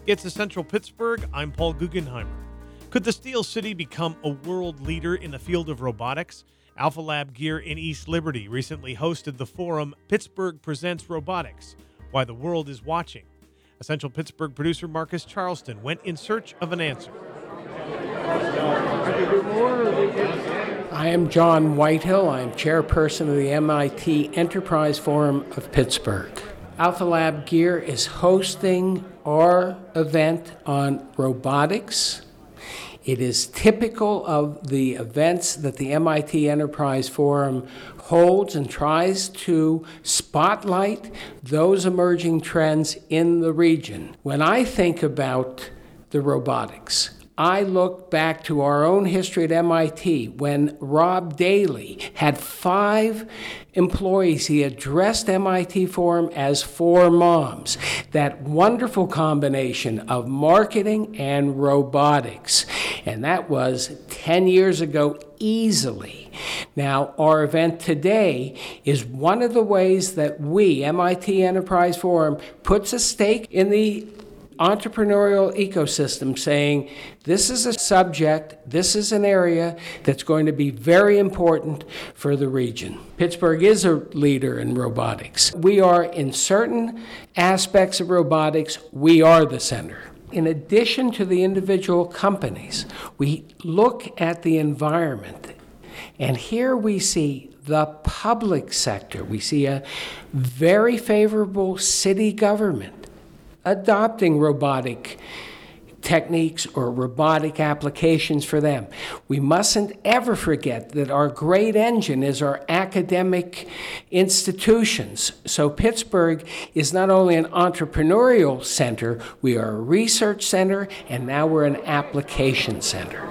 It's Essential Pittsburgh. I'm Paul Guggenheimer. Could the Steel City become a world leader in the field of robotics? Alpha Lab Gear in East Liberty recently hosted the forum Pittsburgh Presents Robotics, Why the World is Watching. Essential Pittsburgh producer Marcus Charleston went in search of an answer. I am John Whitehill. I'm chairperson of the MIT Enterprise Forum of Pittsburgh. Alpha Lab Gear is hosting our event on robotics. It is typical of the events that the MIT Enterprise Forum holds and tries to spotlight those emerging trends in the region. When I think about the robotics, I look back to our own history at MIT when Rob Daly had 5 employees. He addressed MIT Forum as 4 moms. That wonderful combination of marketing and robotics. And that was 10 years ago easily. Now, our event today is one of the ways that we, MIT Enterprise Forum, puts a stake in the entrepreneurial ecosystem, saying this is a subject, this is an area that's going to be very important for the region. Pittsburgh is a leader in robotics. We are, in certain aspects of robotics, we are the center. In addition to the individual companies, we look at the environment, and here we see the public sector. We see a very favorable city government adopting robotic techniques or robotic applications for them. We mustn't ever forget that our great engine is our academic institutions. So Pittsburgh is not only an entrepreneurial center, we are a research center, and now we're an application center.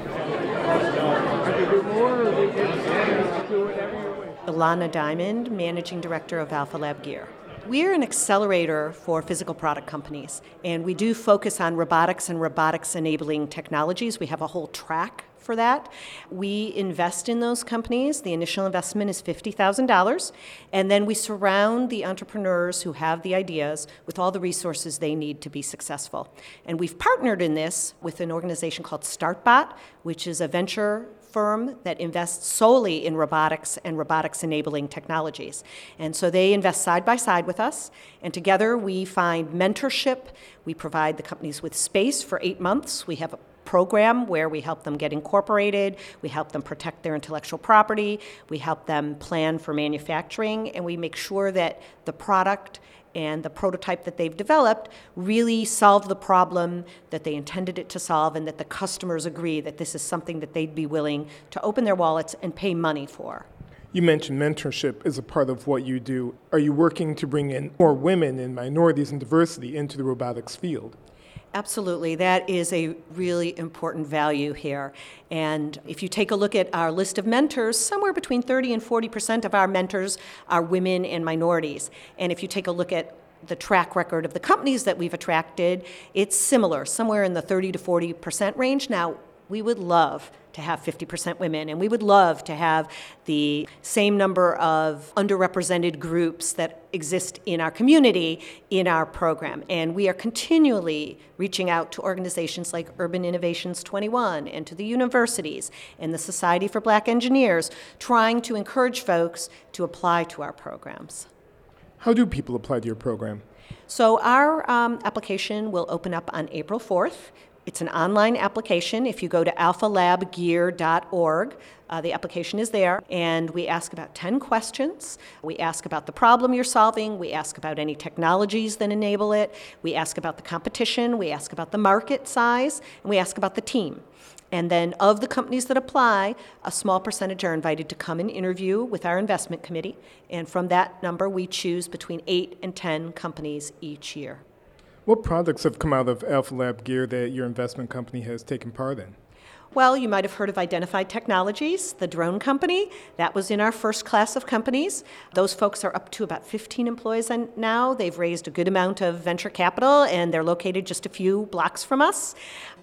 Ilana Diamond, Managing Director of Alpha Lab Gear. We're an accelerator for physical product companies, and we do focus on robotics and robotics-enabling technologies. We have a whole track for that. We invest in those companies. The initial investment is $50,000, and then we surround the entrepreneurs who have the ideas with all the resources they need to be successful. And we've partnered in this with an organization called StartBot, which is a venture firm that invests solely in robotics and robotics-enabling technologies. And so they invest side by side with us, and together we find mentorship. We provide the companies with space for 8 months. We have a program where we help them get incorporated, we help them protect their intellectual property, we help them plan for manufacturing, and we make sure that the product and the prototype that they've developed really solve the problem that they intended it to solve, and that the customers agree that this is something that they'd be willing to open their wallets and pay money for. You mentioned mentorship as a part of what you do. Are you working to bring in more women and minorities and diversity into the robotics field? Absolutely. That is a really important value here. And if you take a look at our list of mentors, somewhere between 30 and 40% of our mentors are women and minorities. And if you take a look at the track record of the companies that we've attracted, it's similar, somewhere in the 30 to 40% range. Now, we would love to have 50% women, and we would love to have the same number of underrepresented groups that exist in our community in our program. And we are continually reaching out to organizations like Urban Innovations 21 and to the universities and the Society for Black Engineers, trying to encourage folks to apply to our programs. How do people apply to your program? So our application will open up on April 4th. It's an online application. If you go to alphalabgear.org, the application is there, and we ask about 10 questions. We ask about the problem you're solving. We ask about any technologies that enable it. We ask about the competition. We ask about the market size, and we ask about the team. And then of the companies that apply, a small percentage are invited to come and interview with our investment committee, and from that number, we choose between 8 and 10 companies each year. What products have come out of Alpha Lab Gear that your investment company has taken part in? Well, you might have heard of Identified Technologies, the drone company. That was in our first class of companies. Those folks are up to about 15 employees now. They've raised a good amount of venture capital, and they're located just a few blocks from us.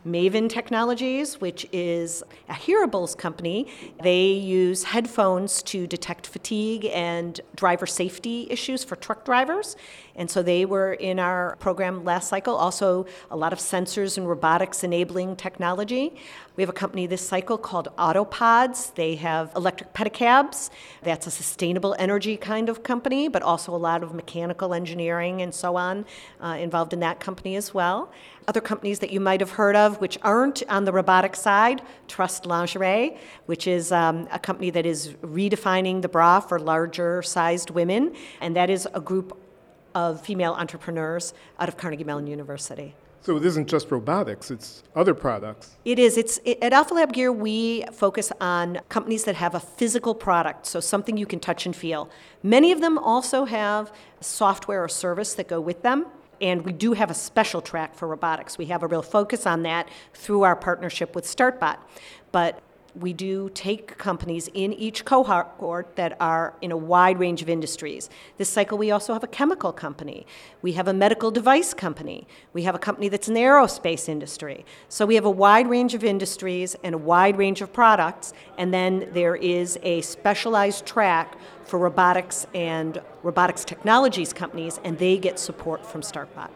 Maven Technologies, which is a hearables company. They use headphones to detect fatigue and driver safety issues for truck drivers. And so they were in our program last cycle. Also, a lot of sensors and robotics enabling technology. We have a company this cycle called Autopods. They have electric pedicabs. That's a sustainable energy kind of company, but also a lot of mechanical engineering and so on involved in that company as well. Other companies that you might have heard of, which aren't on the robotic side, Trust Lingerie, which is a company that is redefining the bra for larger-sized women, and that is a group of female entrepreneurs out of Carnegie Mellon University. So it isn't just robotics, it's other products. It is. At Alpha Lab Gear, we focus on companies that have a physical product, so something you can touch and feel. Many of them also have software or service that go with them. And we do have a special track for robotics. We have a real focus on that through our partnership with StartBot. But we do take companies in each cohort that are in a wide range of industries. This cycle, we also have a chemical company. We have a medical device company. We have a company that's in the aerospace industry. So we have a wide range of industries and a wide range of products. And then there is a specialized track for robotics and robotics technologies companies, and they get support from StartBot.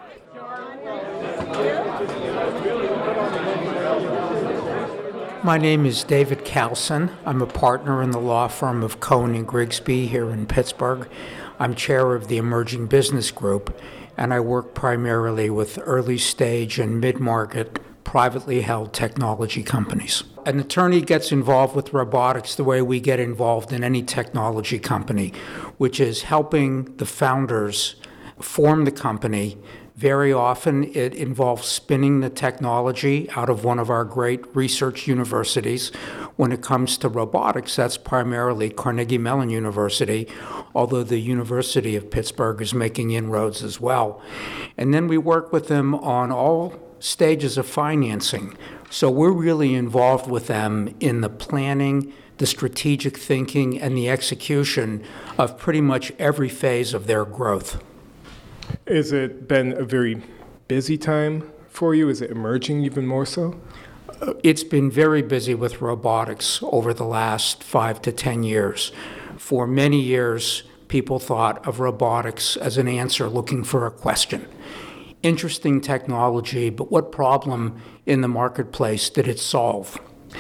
My name is David Carlson. I'm a partner in the law firm of Cohen & Grigsby here in Pittsburgh. I'm chair of the Emerging Business Group, and I work primarily with early stage and mid-market privately held technology companies. An attorney gets involved with robotics the way we get involved in any technology company, which is helping the founders form the company. Very often it involves spinning the technology out of one of our great research universities. When it comes to robotics, that's primarily Carnegie Mellon University, although the University of Pittsburgh is making inroads as well. And then we work with them on all stages of financing. So we're really involved with them in the planning, the strategic thinking, and the execution of pretty much every phase of their growth. Has it been a very busy time for you? Is it emerging even more so? It's been very busy with robotics over the last 5 to 10 years. For many years, people thought of robotics as an answer looking for a question. Interesting technology, but what problem in the marketplace did it solve?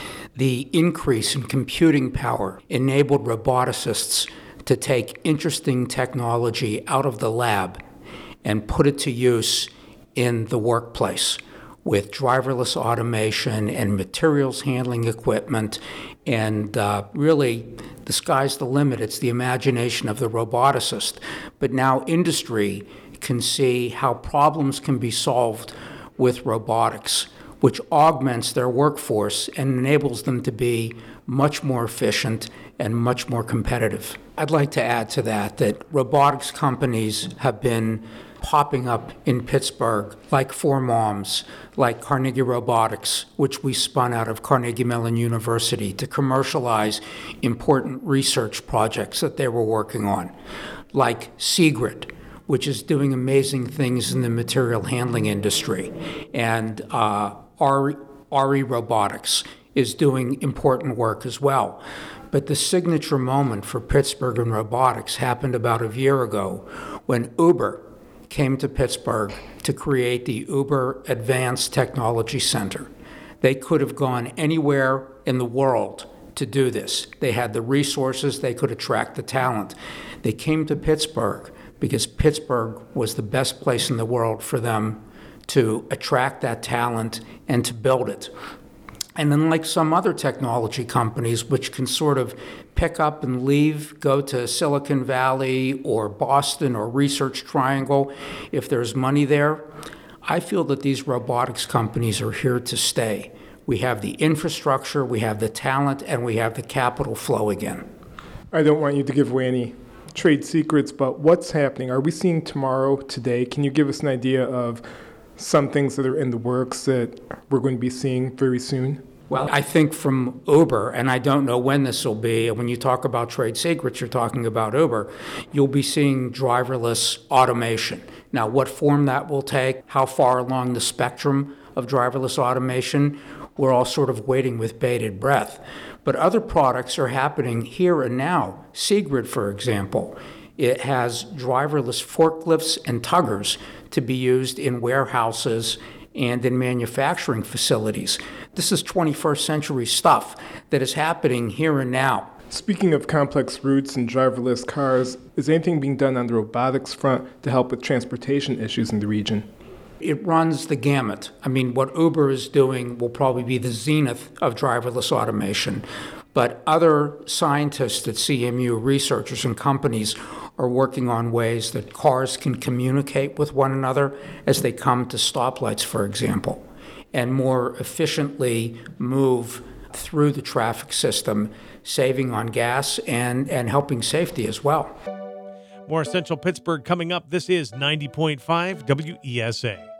The increase in computing power enabled roboticists to take interesting technology out of the lab and put it to use in the workplace with driverless automation and materials handling equipment. And really, the sky's the limit. It's the imagination of the roboticist. But now industry can see how problems can be solved with robotics, which augments their workforce and enables them to be much more efficient and much more competitive. I'd like to add to that robotics companies have been popping up in Pittsburgh, like 4Moms, like Carnegie Robotics, which we spun out of Carnegie Mellon University to commercialize important research projects that they were working on, like Seegrid, which is doing amazing things in the material handling industry, and RE Robotics is doing important work as well. But the signature moment for Pittsburgh and robotics happened about a year ago when Uber came to Pittsburgh to create the Uber Advanced Technology Center. They could have gone anywhere in the world to do this. They had the resources, they could attract the talent. They came to Pittsburgh because Pittsburgh was the best place in the world for them to attract that talent and to build it. And unlike some other technology companies, which can sort of pick up and leave, go to Silicon Valley or Boston or Research Triangle if there's money there, I feel that these robotics companies are here to stay. We have the infrastructure, we have the talent, and we have the capital flow again. I don't want you to give away any trade secrets, but what's happening? Are we seeing tomorrow, today? Can you give us an idea of some things that are in the works that we're going to be seeing very soon? Well, I think from Uber, and I don't know when this will be, when you talk about trade secrets, you're talking about Uber, you'll be seeing driverless automation. Now, what form that will take, how far along the spectrum of driverless automation, we're all sort of waiting with bated breath. But other products are happening here and now. Seegrid, for example, it has driverless forklifts and tuggers to be used in warehouses and in manufacturing facilities. This is 21st century stuff that is happening here and now. Speaking of complex routes and driverless cars, is anything being done on the robotics front to help with transportation issues in the region? It runs the gamut. I mean, what Uber is doing will probably be the zenith of driverless automation. But other scientists at CMU, researchers and companies, are working on ways that cars can communicate with one another as they come to stoplights, for example, and more efficiently move through the traffic system, saving on gas and helping safety as well. More Essential Pittsburgh coming up. This is 90.5 WESA.